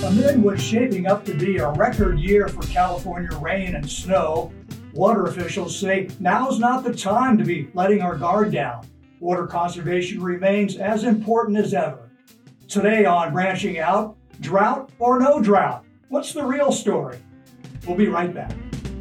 Amid what's shaping up to be a record year for California rain and snow, water officials say now's not the time to be letting our guard down. Water conservation remains as important as ever. Today on Branching Out, drought or no drought? What's the real story? We'll be right back.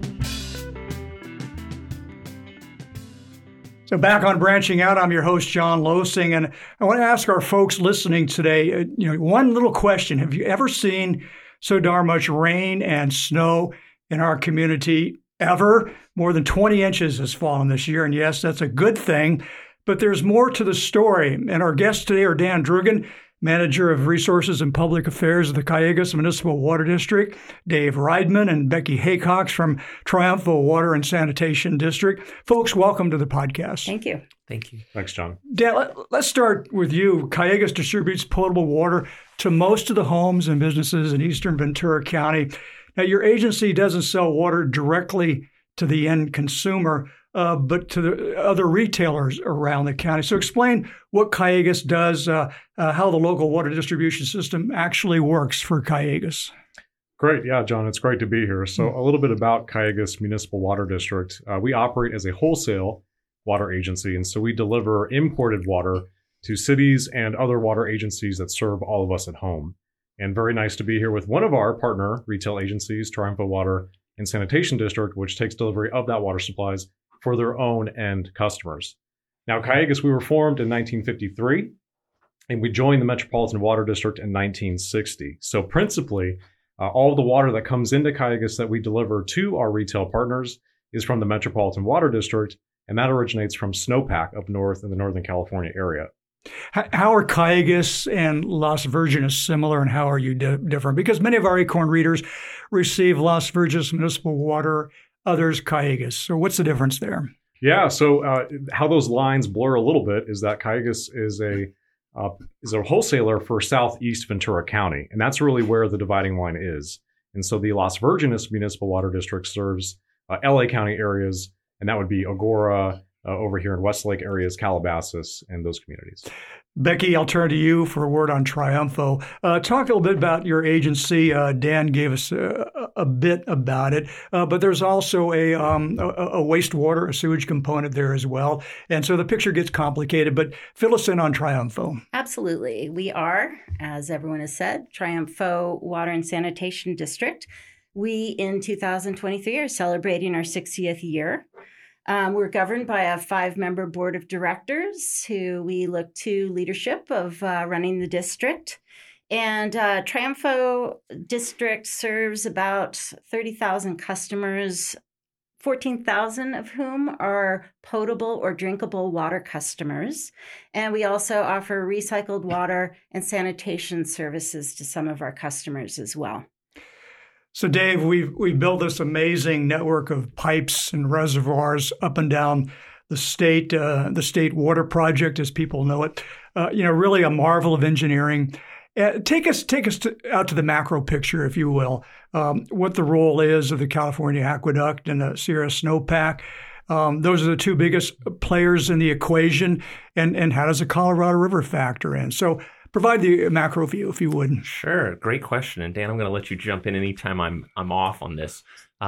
So back on Branching Out, I'm your host, John Losing, and I want to ask our folks listening today, one little question. Have you ever seen so darn much rain and snow in our community ever? More than 20 inches has fallen this year, and yes, that's a good thing, but there's more to the story. And our guests today are Dan Drugan, Manager of Resources and Public Affairs of the Cayugas Municipal Water District, Dave Reidman and Becky Haycox from Triumpho Water and Sanitation District. Folks, welcome to the podcast. Thank you. Thank you. Thanks, John. Dan, let's start with you. Cayugas distributes potable water to most of the homes and businesses in eastern Ventura County. Now, your agency doesn't sell water directly to the end consumer, but to the other retailers around the county. So explain what Cayugas does, how the local water distribution system actually works for Cayugas. Great. Yeah, John, it's great to be here. So a little bit about Cayugas Municipal Water District. We operate as a wholesale water agency, and so we deliver imported water to cities and other water agencies that serve all of us at home. And very nice to be here with one of our partner retail agencies, Triumpho Water and Sanitation District, which takes delivery of that water supplies for their own end customers. Now, Cayugas, we were formed in 1953, and we joined the Metropolitan Water District in 1960. So principally, all of the water that comes into Cayugas that we deliver to our retail partners is from the Metropolitan Water District, and that originates from Snowpack up north in the Northern California area. How are Cayugas and Las Virgenes similar, and how are you different? Because many of our Acorn readers receive Las Virgenes Municipal Water, others Cayugas. So what's the difference there? Yeah, so how those lines blur a little bit is that Cayugas is a wholesaler for Southeast Ventura County, and that's really where the dividing line is. And so the Las Virgenes Municipal Water District serves LA County areas, and that would be Agoura, over here in Westlake areas, Calabasas, and those communities. Becky, I'll turn to you for a word on Triumpho. Talk a little bit about your agency. Dan gave us a bit about it, but there's also a wastewater, a sewage component there as well. And so the picture gets complicated, but fill us in on Triumpho. Absolutely. We are, as everyone has said, Triumpho Water and Sanitation District. We, in 2023, are celebrating our 60th year. We're governed by a 5-member board of directors who we look to leadership of running the district. And Triumpho District serves about 30,000 customers, 14,000 of whom are potable or drinkable water customers. And we also offer recycled water and sanitation services to some of our customers as well. So, Dave, we've built this amazing network of pipes and reservoirs up and down the state water project, as people know it. Really a marvel of engineering. Take us out to the macro picture, if you will. What the role is of the California Aqueduct and the Sierra Snowpack. Those are the two biggest players in the equation, and how does the Colorado River factor in? So, provide the macro view, if you would. Sure. Great question. And Dan, I'm going to let you jump in anytime I'm off on this.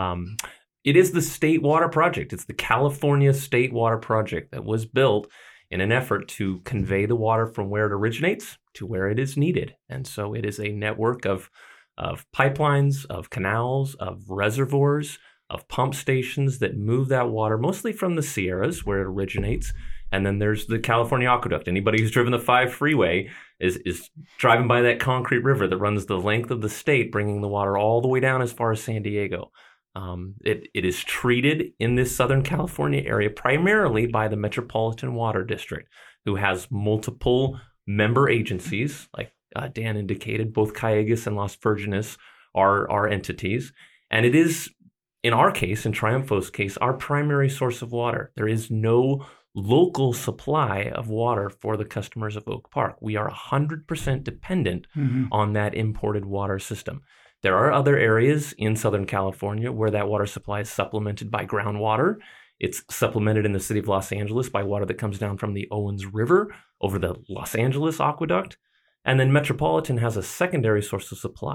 It is the State Water Project. It's the California State Water Project that was built in an effort to convey the water from where it originates to where it is needed. And so it is a network of pipelines, of canals, of reservoirs, of pump stations that move that water, mostly from the Sierras, where it originates. And then there's the California Aqueduct. Anybody who's driven the 5 freeway is driving by that concrete river that runs the length of the state, bringing the water all the way down as far as San Diego. It is treated in this Southern California area primarily by the Metropolitan Water District, who has multiple member agencies, like Dan indicated. Both Cayugas and Las Virgenes are entities. And it is, in our case, in Triumpho's case, our primary source of water. There is no local supply of water for the customers of Oak Park. We are 100% dependent on that imported water system. There are other areas in Southern California where that water supply is supplemented by groundwater. It's supplemented in the city of Los Angeles by water that comes down from the Owens River over the Los Angeles Aqueduct. And then Metropolitan has a secondary source of supply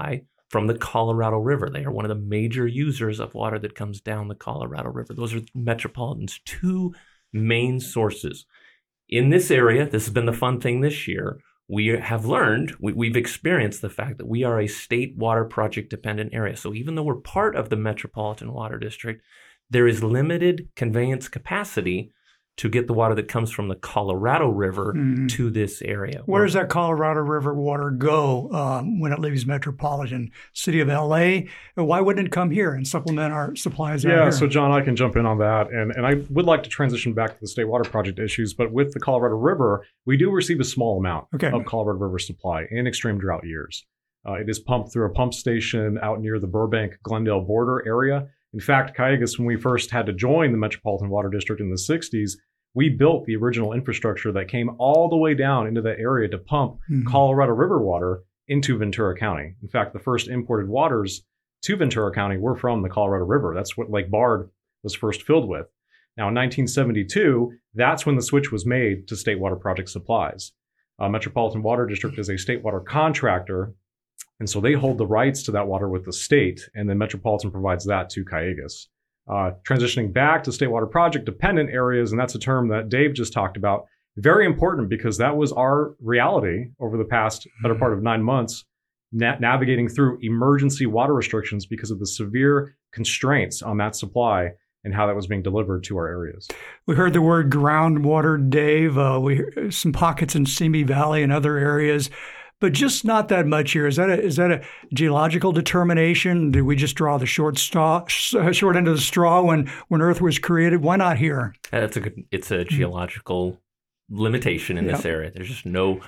from the Colorado River. They are one of the major users of water that comes down the Colorado River. Those are Metropolitan's two main sources. In this area, this has been the fun thing this year, we have learned, we've experienced the fact that we are a state water project dependent area. So even though we're part of the Metropolitan Water District, there is limited conveyance capacity to get the water that comes from the Colorado River to this area. Where does that Colorado River water go when it leaves Metropolitan? City of LA? Why wouldn't it come here and supplement our supplies out here? Yeah, so John, I can jump in on that. And I would like to transition back to the state water project issues, but with the Colorado River, we do receive a small amount of Colorado River supply in extreme drought years. It is pumped through a pump station out near the Burbank-Glendale border area. In fact, Cayugas, when we first had to join the Metropolitan Water District in the 60s, we built the original infrastructure that came all the way down into that area to pump Colorado River water into Ventura County. In fact, the first imported waters to Ventura County were from the Colorado River. That's what Lake Bard was first filled with. Now, in 1972, that's when the switch was made to state water project supplies. Metropolitan Water District is a state water contractor, and so they hold the rights to that water with the state, and then Metropolitan provides that to Cayugas. Transitioning back to state water project dependent areas, and that's a term that Dave just talked about, very important because that was our reality over the past better part of 9 months, navigating through emergency water restrictions because of the severe constraints on that supply and how that was being delivered to our areas. We heard the word groundwater, Dave. We some pockets in Simi Valley and other areas, but just not that much here. Is that a geological determination? Did we just draw the short end of the straw when Earth was created? Why not here? It's a geological limitation in this area. There's just no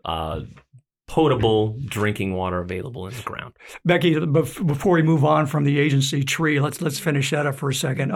potable drinking water available in the ground. Becky, before we move on from the agency tree, let's finish that up for a second.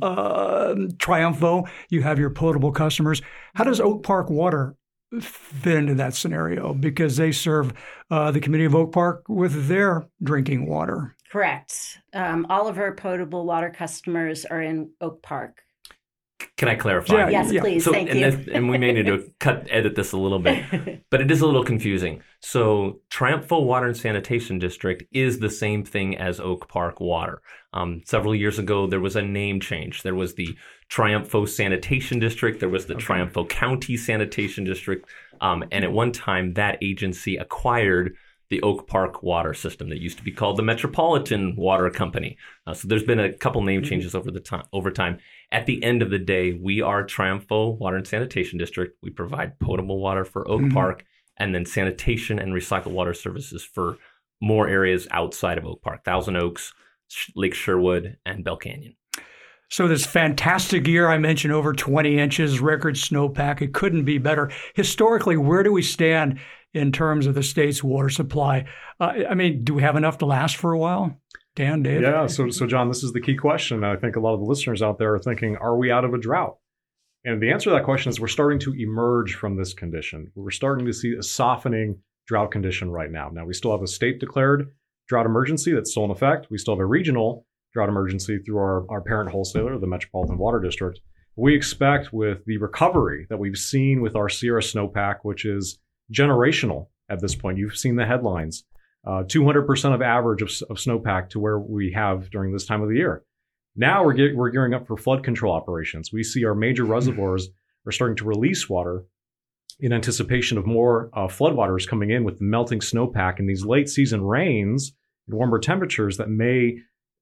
Triumpho, you have your potable customers. How does Oak Park Water fit into that scenario? Because they serve the community of Oak Park with their drinking water. Correct. All of our potable water customers are in Oak Park. Can I clarify? Yes, please. So, Thank you. And we may need to edit this a little bit, but it is a little confusing. So Triumpho Water and Sanitation District is the same thing as Oak Park Water. Several years ago, there was a name change. There was the Triumpho Sanitation District. There was the Triumpho County Sanitation District. And at one time, that agency acquired the Oak Park water system that used to be called the Metropolitan Water Company. So there's been a couple name changes over time. At the end of the day, we are Triumpho Water and Sanitation District. We provide potable water for Oak Park and then sanitation and recycled water services for more areas outside of Oak Park, Thousand Oaks, Lake Sherwood, and Bell Canyon. So this fantastic year, I mentioned over 20 inches, record snowpack. It couldn't be better. Historically, where do we stand in terms of the state's water supply? Do we have enough to last for a while? Dan, Dave? Yeah, so John, this is the key question. I think a lot of the listeners out there are thinking, are we out of a drought? And the answer to that question is we're starting to emerge from this condition. We're starting to see a softening drought condition right now. Now, we still have a state-declared drought emergency that's still in effect. We still have a regional drought emergency through our parent wholesaler, the Metropolitan Water District. We expect with the recovery that we've seen with our Sierra snowpack, which is generational at this point. You've seen the headlines. 200% of average of snowpack to where we have during this time of the year. Now we're gearing up for flood control operations. We see our major reservoirs are starting to release water in anticipation of more floodwaters coming in with the melting snowpack and these late season rains and warmer temperatures that may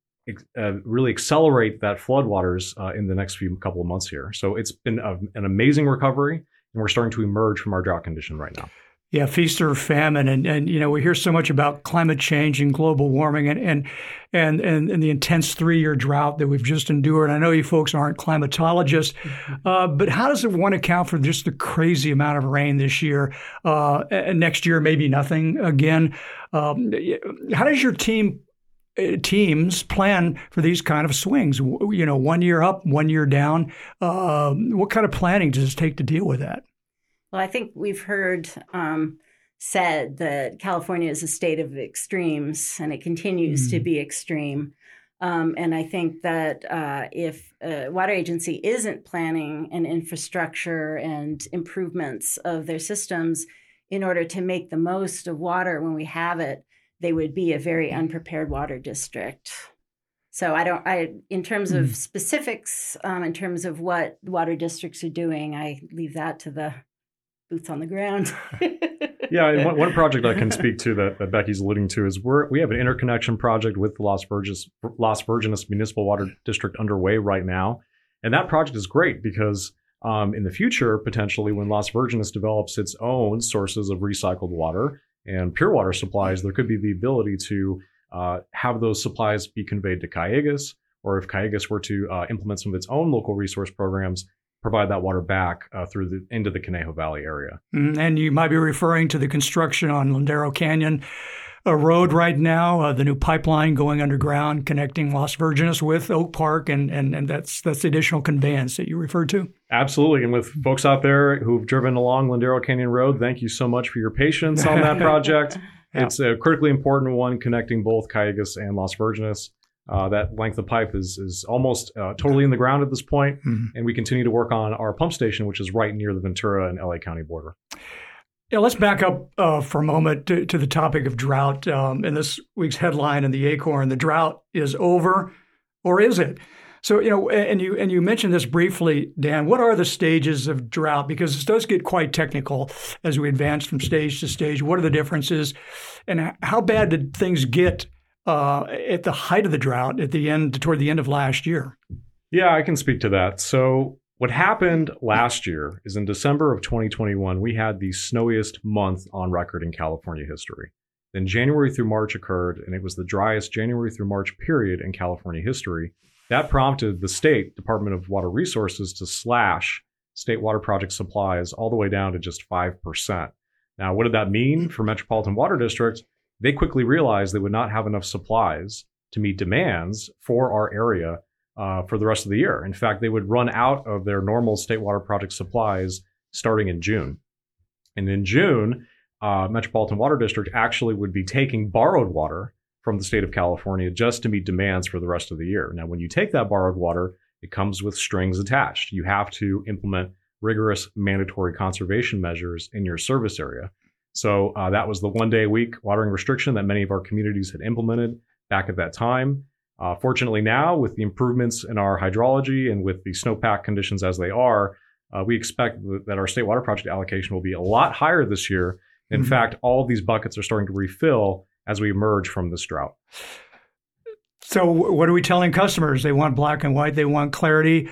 really accelerate that floodwaters in the next couple of months here. So it's been an amazing recovery, and we're starting to emerge from our drought condition right now. Yeah, feast or famine, and we hear so much about climate change and global warming, and the intense 3-year drought that we've just endured. I know you folks aren't climatologists, but how does one account for just the crazy amount of rain this year? And next year, maybe nothing again. How does your teams plan for these kind of swings? 1 year up, 1 year down. What kind of planning does it take to deal with that? Well, I think we've heard said that California is a state of extremes, and it continues to be extreme. And I think that if a water agency isn't planning an infrastructure and improvements of their systems in order to make the most of water when we have it, they would be a very unprepared water district. So in terms of specifics, in terms of what water districts are doing, I leave that to the boots on the ground. Yeah, and one project I can speak to that Becky's alluding to is we have an interconnection project with the Las Virgenes Municipal Water District underway right now. And that project is great because in the future, potentially, when Las Virgenes develops its own sources of recycled water and pure water supplies, there could be the ability to have those supplies be conveyed to Calleguas, or if Calleguas were to implement some of its own local resource programs, provide that water back into the Conejo Valley area. And you might be referring to the construction on Lindero Canyon Road right now, the new pipeline going underground connecting Las Virgenes with Oak Park, and that's the additional conveyance that you referred to? Absolutely. And with folks out there who've driven along Lindero Canyon Road, thank you so much for your patience on that project. Yeah. It's a critically important one connecting both Calleguas and Las Virgenes. That length of pipe is almost totally in the ground at this point, and we continue to work on our pump station, which is right near the Ventura and LA County border. Yeah, let's back up for a moment to the topic of drought. In this week's headline in the Acorn, the drought is over, or is it? So, and you mentioned this briefly, Dan. What are the stages of drought? Because this does get quite technical as we advance from stage to stage. What are the differences, and how bad did things get at the height of the drought toward the end of last year? Yeah, I can speak to that. So what happened last year is in December of 2021, we had the snowiest month on record in California history. Then January through March occurred, and it was the driest January through March period in California history. That prompted the state Department of Water Resources to slash state water project supplies all the way down to just 5%. Now, what did that mean for Metropolitan Water District? They quickly realized they would not have enough supplies to meet demands for our area for the rest of the year. In fact, they would run out of their normal state water project supplies starting in June. And in June, Metropolitan Water District actually would be taking borrowed water from the state of California just to meet demands for the rest of the year. Now, when you take that borrowed water, it comes with strings attached. You have to implement rigorous mandatory conservation measures in your service area. So that was the 1 day a week watering restriction that many of our communities had implemented back at that time. Fortunately now, with the improvements in our hydrology and with the snowpack conditions as they are, we expect that our state water project allocation will be a lot higher this year. In fact, all of these buckets are starting to refill as we emerge from this drought. So what are we telling customers? They want black and white. They want clarity.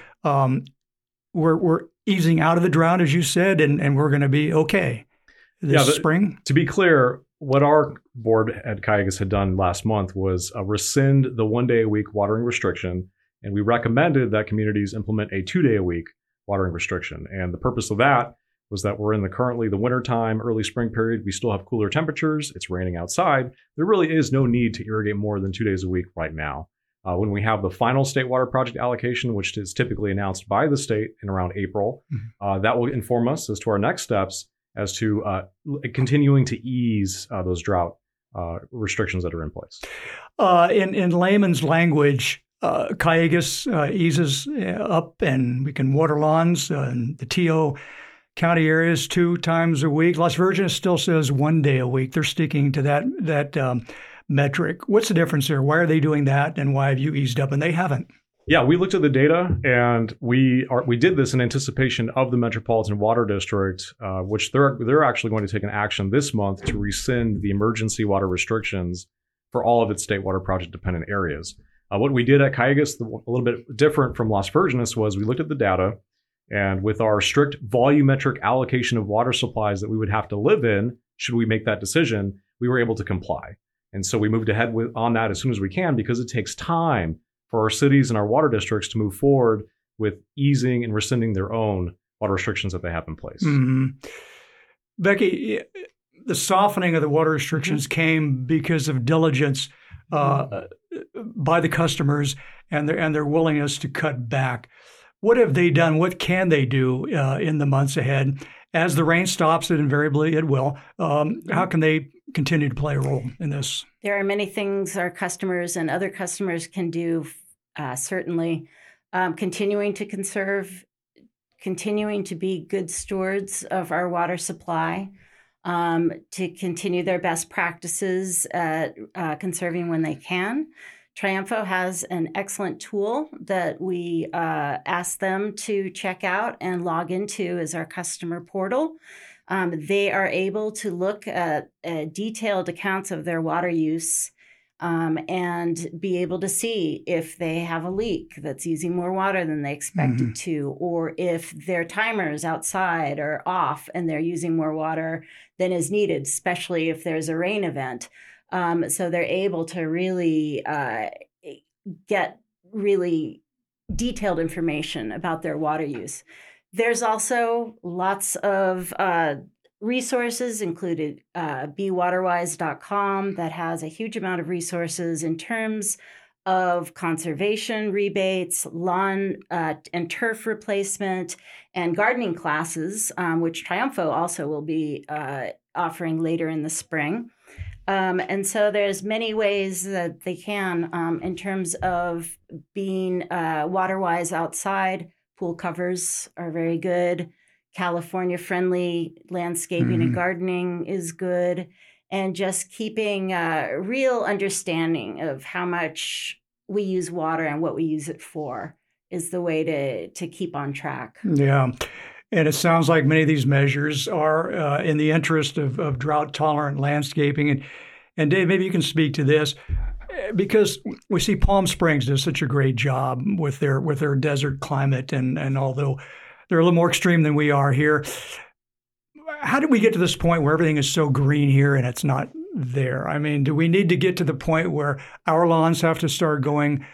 We're easing out of the drought, as you said, and we're going to be okay this spring. To be clear, what our board at Calleguas had done last month was rescind the 1 day a week watering restriction, and we recommended that communities implement a 2 day a week watering restriction. And the purpose of that was that we're in currently the wintertime, early spring period. We still have cooler temperatures. It's raining outside. There really is no need to irrigate more than 2 days a week right now. When we have the final state water project allocation, which is typically announced by the state in around April, that will inform us as to our next steps as to continuing to ease those drought restrictions that are in place. In layman's language, Calleguas eases up and we can water lawns in the TO County areas 2 times a week. Las Virgenes still says 1 day a week. They're sticking to that metric. What's the difference there? Why are they doing that, and why have you eased up and they haven't? Yeah, we looked at the data, and we did this in anticipation of the Metropolitan Water District, which they're actually going to take an action this month to rescind the emergency water restrictions for all of its state water project dependent areas. What we did at Calleguas, a little bit different from Las Virgenes, was we looked at the data, and with our strict volumetric allocation of water supplies that we would have to live in, should we make that decision, we were able to comply. And so we moved ahead on that as soon as we can, because it takes time for our cities and our water districts to move forward with easing and rescinding their own water restrictions that they have in place. Becky, the softening of the water restrictions came because of diligence by the customers and their willingness to cut back. What have they done? What can they do in the months ahead? As the rain stops, and invariably it will, how can they continue to play a role in this? There are many things our customers and other customers can do, certainly. Continuing to conserve, continuing to be good stewards of our water supply. to continue their best practices at conserving when they can. Triumpho has an excellent tool that we ask them to check out and log into as our customer portal. They are able to look at detailed accounts of their water use and be able to see if they have a leak that's using more water than they expected to, or if their timers outside are off and they're using more water than is needed, especially if there's a rain event. So they're able to really get really detailed information about their water use. There's also lots of resources, included bewaterwise.com, that has a huge amount of resources in terms of conservation rebates, lawn and turf replacement, and gardening classes, which Triumpho also will be offering later in the spring. And so there's many ways that they can in terms of being water-wise outside. Pool covers are very good. California-friendly landscaping and gardening is good. And just keeping a real understanding of how much we use water and what we use it for is the way to keep on track. Yeah. And it sounds like many of these measures are in the interest of drought-tolerant landscaping. And Dave, maybe you can speak to this, because we see Palm Springs does such a great job with their desert climate, and although they're a little more extreme than we are here, how did we get to this point where everything is so green here and it's not there? I mean, do we need to get to the point where our lawns have to start going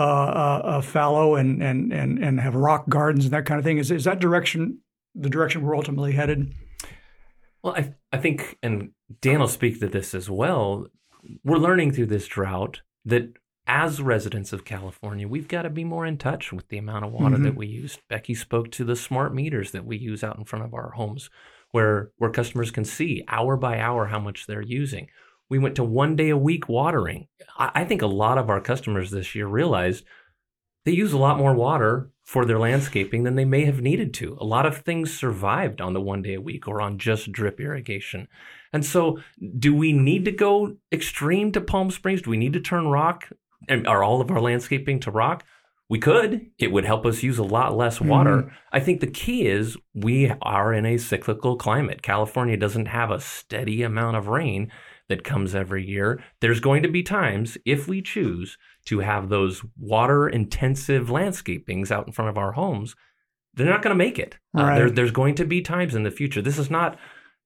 fallow and have rock gardens and that kind of thing? Is that the direction we're ultimately headed? Well, I think, and Dan will speak to this as well, we're learning through this drought that as residents of California, we've got to be more in touch with the amount of water that we use. Becky spoke to the smart meters that we use out in front of our homes, where customers can see hour by hour how much they're using. We went to 1 day a week watering. I think a lot of our customers this year realized they use a lot more water for their landscaping than they may have needed to. A lot of things survived on the 1 day a week or on just drip irrigation. And so do we need to go extreme to Palm Springs? Do we need to turn rock or all of our landscaping to rock? We could. It would help us use a lot less water. I think the key is we are in a cyclical climate. California doesn't have a steady amount of rain that comes every year. There's going to be times, if we choose to have those water-intensive landscapings out in front of our homes, they're not going to make it. Right. There's going to be times in the future. This is not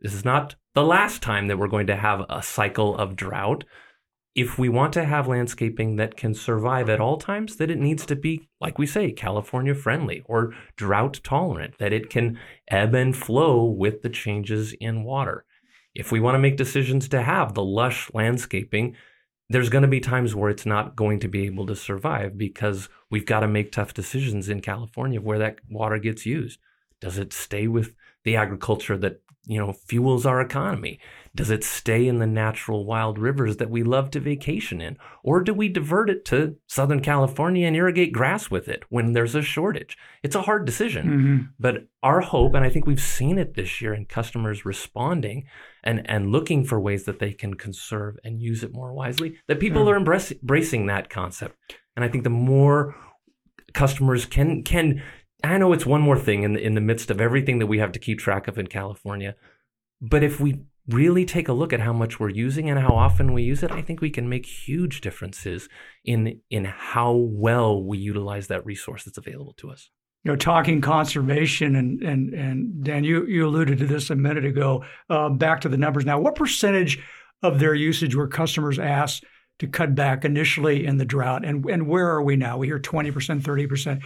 the last time that we're going to have a cycle of drought. If we want to have landscaping that can survive at all times, that it needs to be, like we say, California friendly or drought tolerant, that it can ebb and flow with the changes in water. If we want to make decisions to have the lush landscaping, there's going to be times where it's not going to be able to survive because we've got to make tough decisions in California where that water gets used. Does it stay with the agriculture that, fuels our economy? Does it stay in the natural wild rivers that we love to vacation in? Or do we divert it to Southern California and irrigate grass with it when there's a shortage? It's a hard decision. But our hope, and I think we've seen it this year in customers responding and looking for ways that they can conserve and use it more wisely, that people are embracing that concept. And I think the more customers can I know it's one more thing in the midst of everything that we have to keep track of in California, but if we really take a look at how much we're using and how often we use it, I think we can make huge differences in how well we utilize that resource that's available to us. Talking conservation, and Dan, you alluded to this a minute ago, back to the numbers now. What percentage of their usage were customers asked to cut back initially in the drought, and where are we now? We hear 20%, 30%.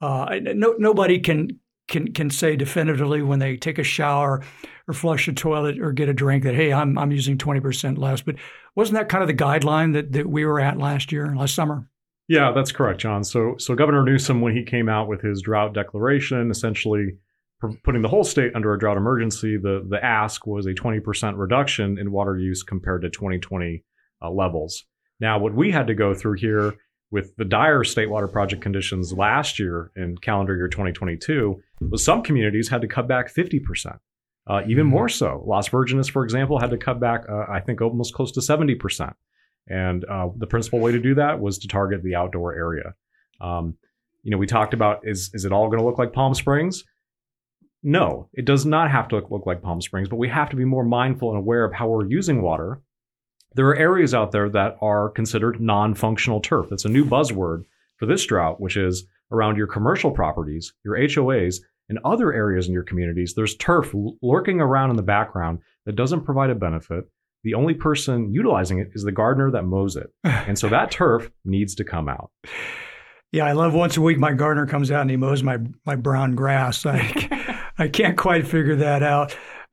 Nobody can say definitively when they take a shower or flush a toilet or get a drink that, hey, I'm using 20% less. But wasn't that kind of the guideline that we were at last summer? Yeah, that's correct, John. So Governor Newsom, when he came out with his drought declaration, essentially putting the whole state under a drought emergency, the ask was a 20% reduction in water use compared to 2020 levels. Now, what we had to go through here with the dire state water project conditions last year in calendar year 2022 was some communities had to cut back 50%. Even more so. Las Virgenes, for example, had to cut back, I think, almost close to 70%. And the principal way to do that was to target the outdoor area. We talked about, is it all going to look like Palm Springs? No, it does not have to look like Palm Springs, but we have to be more mindful and aware of how we're using water. There are areas out there that are considered non-functional turf. That's a new buzzword for this drought, which is around your commercial properties, your HOAs, and other areas in your communities. There's turf lurking around in the background that doesn't provide a benefit. The only person utilizing it is the gardener that mows it. And so that turf needs to come out. Yeah, I love once a week my gardener comes out and he mows my brown grass. I can't quite figure that out.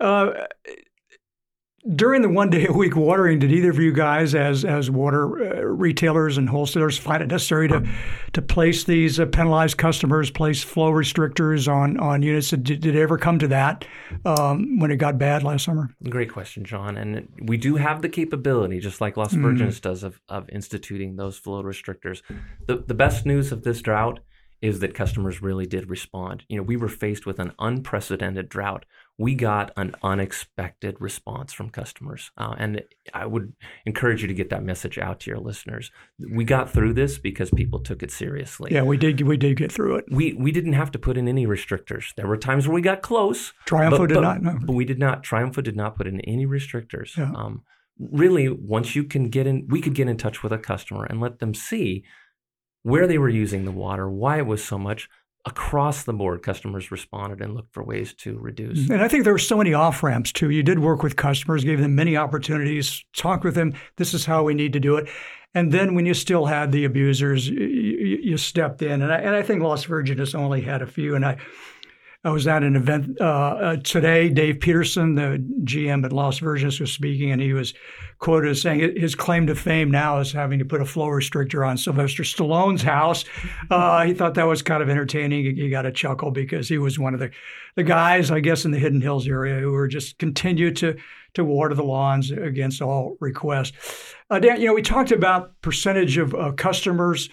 During the 1 day a week watering, did either of you guys, as water retailers and wholesalers, find it necessary to place these penalized customers, place flow restrictors on units? Did it ever come to that when it got bad last summer? Great question, John. And we do have the capability, just like Las Virgenes does, of instituting those flow restrictors. The best news of this drought is that customers really did respond. We were faced with an unprecedented drought. We got an unexpected response from customers. And I would encourage you to get that message out to your listeners. We got through this because people took it seriously. Yeah, we did get through it. We didn't have to put in any restrictors. There were times where we got close. Triumpho did not. No. But we did not. Triumpho did not put in any restrictors. Yeah. Really, once you can we could get in touch with a customer and let them see where they were using the water, why it was so much. Across the board, customers responded and looked for ways to reduce. And I think there were so many off-ramps, too. You did work with customers, gave them many opportunities, talked with them, this is how we need to do it. And then when you still had the abusers, you stepped in. And I think Las Virgenes only had a few. And I was at an event today. Dave Peterson, the GM at Las Virgenes, was speaking, and he was quoted as saying his claim to fame now is having to put a flow restrictor on Sylvester Stallone's house. He thought that was kind of entertaining. He got a chuckle because he was one of the guys, I guess, in the Hidden Hills area who were just continue to water the lawns against all requests. Dan, we talked about percentage of customers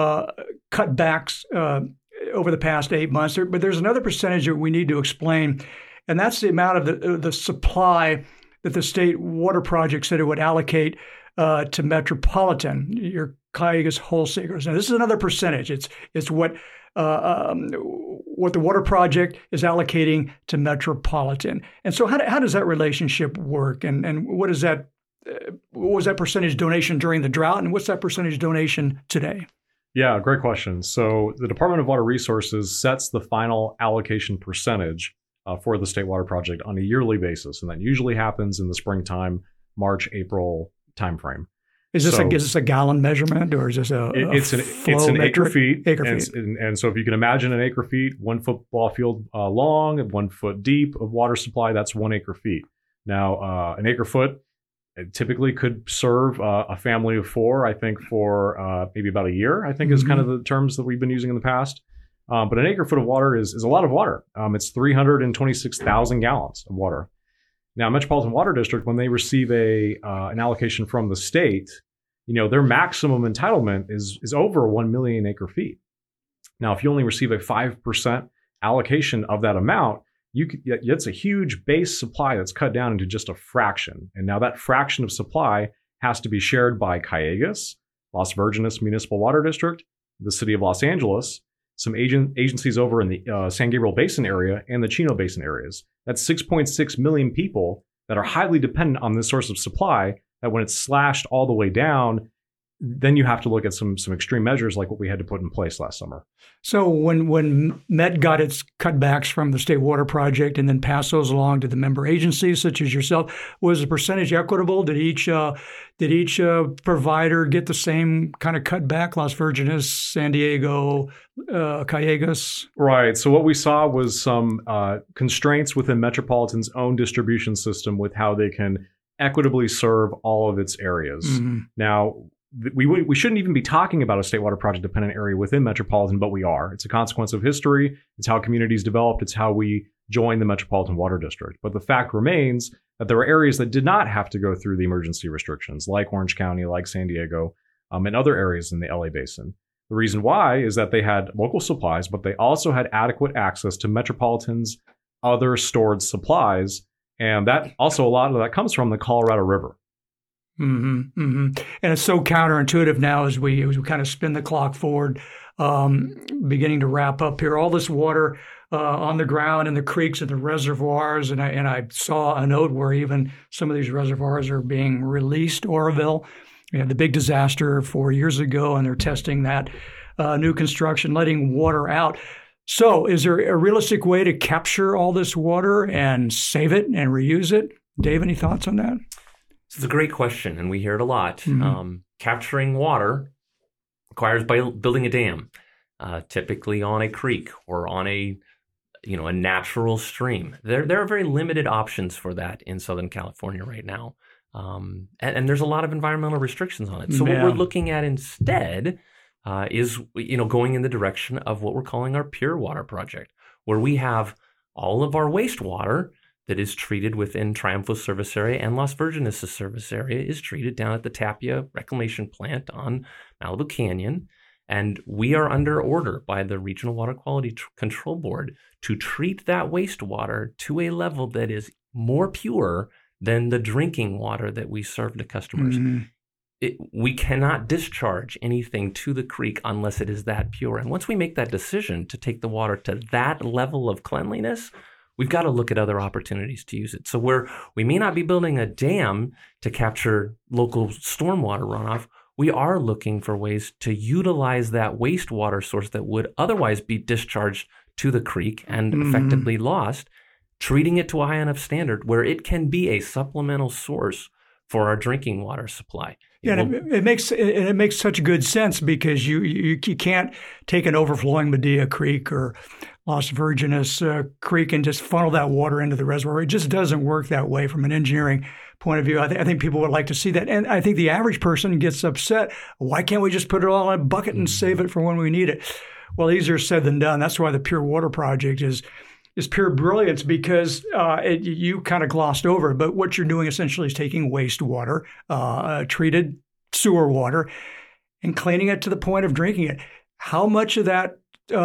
cutbacks over the past 8 months, but there's another percentage that we need to explain, and that's the amount of the supply that the State Water Project said it would allocate to Metropolitan, your Cayugas wholesalers. Now, this is another percentage. It's what the Water Project is allocating to Metropolitan. And so how does that relationship work? And what is that? What was that percentage donation during the drought? And what's that percentage donation today? Yeah, great question. So the Department of Water Resources sets the final allocation percentage for the State Water Project on a yearly basis. And that usually happens in the springtime, March, April timeframe. Is this a gallon measurement, or is this it's an acre feet? And so if you can imagine an acre feet, 1 football field long, 1 foot deep of water supply, that's 1 acre feet. Now, an acre foot typically could serve a family of 4, I think, for maybe about a year, I think is kind of the terms that we've been using in the past. But an acre foot of water is a lot of water. It's 326,000 gallons of water. Now, Metropolitan Water District, when they receive an allocation from the state, their maximum entitlement is over 1 million acre feet. Now, if you only receive a 5% allocation of that amount, it's a huge base supply that's cut down into just a fraction. And now that fraction of supply has to be shared by Cayugas, Las Virgenes Municipal Water District, the City of Los Angeles, some agencies over in the San Gabriel Basin area and the Chino Basin areas. That's 6.6 million people that are highly dependent on this source of supply, that when it's slashed all the way down, then you have to look at some extreme measures like what we had to put in place last summer. So when Met got its cutbacks from the State Water Project and then passed those along to the member agencies such as yourself, was the percentage equitable? Did each provider get the same kind of cutback? Las Virgenes, San Diego, Cayugas? Right. So what we saw was some constraints within Metropolitan's own distribution system with how they can equitably serve all of its areas. Mm-hmm. Now, we shouldn't even be talking about a State Water Project dependent area within Metropolitan, but we are. It's a consequence of history. It's how communities developed. It's how we joined the Metropolitan Water District. But the fact remains that there were areas that did not have to go through the emergency restrictions, like Orange County, like San Diego, and other areas in the LA Basin. The reason why is that they had local supplies, but they also had adequate access to Metropolitan's other stored supplies And that also, a lot of that comes from the Colorado River. Mm-hmm, mm-hmm. And it's so counterintuitive now as we kind of spin the clock forward, beginning to wrap up here. All this water on the ground in the creeks and the reservoirs, and I saw a note where even some of these reservoirs are being released. Oroville, we had the big disaster 4 years ago, and they're testing that new construction, letting water out. So is there a realistic way to capture all this water and save it and reuse it? Dave, any thoughts on that? It's a great question, and we hear it a lot. Mm-hmm. Capturing water requires building a dam, typically on a creek or on a natural stream. There are very limited options for that in Southern California right now, and there's a lot of environmental restrictions on it. So what we're looking at instead is going in the direction of what we're calling our Pure Water Project, where we have all of our wastewater that is treated within Triumpho's service area and Las Virgenes' service area is treated down at the Tapia Reclamation Plant on Malibu Canyon. And we are under order by the Regional Water Quality Control Board to treat that wastewater to a level that is more pure than the drinking water that we serve to customers. Mm-hmm. We cannot discharge anything to the creek unless it is that pure. And once we make that decision to take the water to that level of cleanliness, we've got to look at other opportunities to use it. So we may not be building a dam to capture local stormwater runoff. We are looking for ways to utilize that wastewater source that would otherwise be discharged to the creek and effectively lost, treating it to a high enough standard where it can be a supplemental source for our drinking water supply. Yeah, it makes such good sense because you can't take an overflowing Medea Creek or Las Virgenes Creek and just funnel that water into the reservoir. It just doesn't work that way from an engineering point of view. I think people would like to see that. And I think the average person gets upset. Why can't we just put it all in a bucket and save it for when we need it? Well, easier said than done. That's why the Pure Water Project is pure brilliance because you kind of glossed over it. But what you're doing essentially is taking wastewater, treated sewer water, and cleaning it to the point of drinking it. How much of that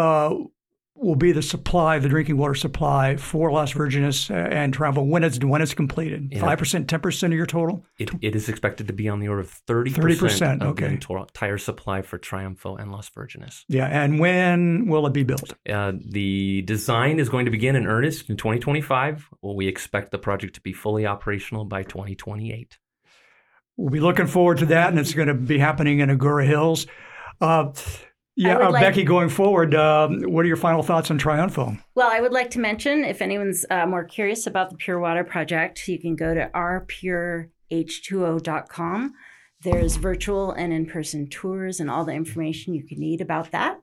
will be the supply, the drinking water supply for Las Virgenes and Triumph when it's completed? 5%, 10% of your total? It is expected to be on the order of 30% of the entire supply for Triumpho and Las Virgenes. Yeah, and when will it be built? The design is going to begin in earnest in 2025. We expect the project to be fully operational by 2028. We'll be looking forward to that, and it's going to be happening in Agoura Hills. Becky, going forward, what are your final thoughts on Triumpho? Well, I would like to mention, if anyone's more curious about the Pure Water Project, you can go to ourpureh2o.com. There's virtual and in-person tours and all the information you could need about that.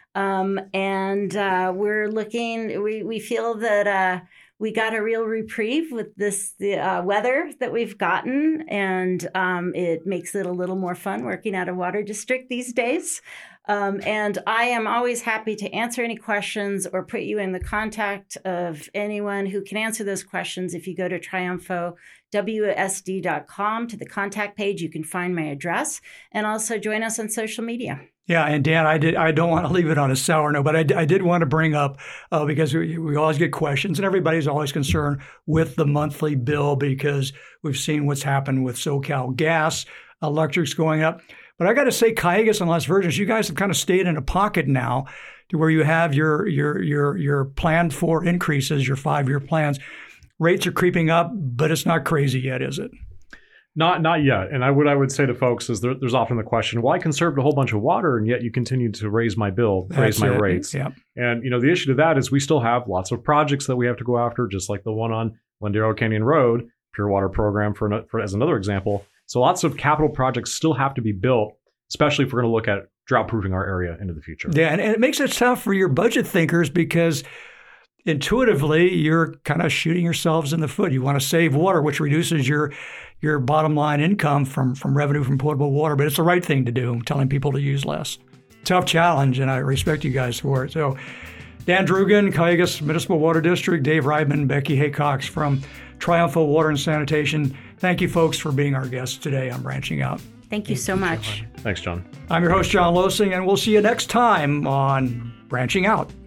We're looking, we feel that we got a real reprieve with the weather that we've gotten, and it makes it a little more fun working at a water district these days. And I am always happy to answer any questions or put you in the contact of anyone who can answer those questions. If you go to triumphowsd.com to the contact page, you can find my address, and also join us on social media. Yeah, and Dan, I don't want to leave it on a sour note, but I did want to bring up, because we always get questions, and everybody's always concerned with the monthly bill because we've seen what's happened with SoCal Gas, electric's going up. But I got to say, Cayugas and Las Virgenes, you guys have kind of stayed in a pocket now to where you have your plan for increases, your 5-year plans. Rates are creeping up, but it's not crazy yet, is it? Not yet. And what I would say to folks is there's often the question, well, I conserved a whole bunch of water, and yet you continue to raise my bill, raise my rates. Yeah. And the issue to that is we still have lots of projects that we have to go after, just like the one on Lindero Canyon Road, Pure Water Program for as another example. So lots of capital projects still have to be built, especially if we're going to look at drought-proofing our area into the future. Yeah, and it makes it tough for your budget thinkers because intuitively you're kind of shooting yourselves in the foot. You want to save water, which reduces your bottom line income from revenue from potable water, but it's the right thing to do, telling people to use less. Tough challenge, and I respect you guys for it. So Dan Drugan, Cayugas Municipal Water District, Dave Reibman, Becky Haycox from Triumpho Water and Sanitation. Thank you, folks, for being our guests today on Branching Out. Thank you so much. Thanks, John. I'm your host, John Losing, and we'll see you next time on Branching Out.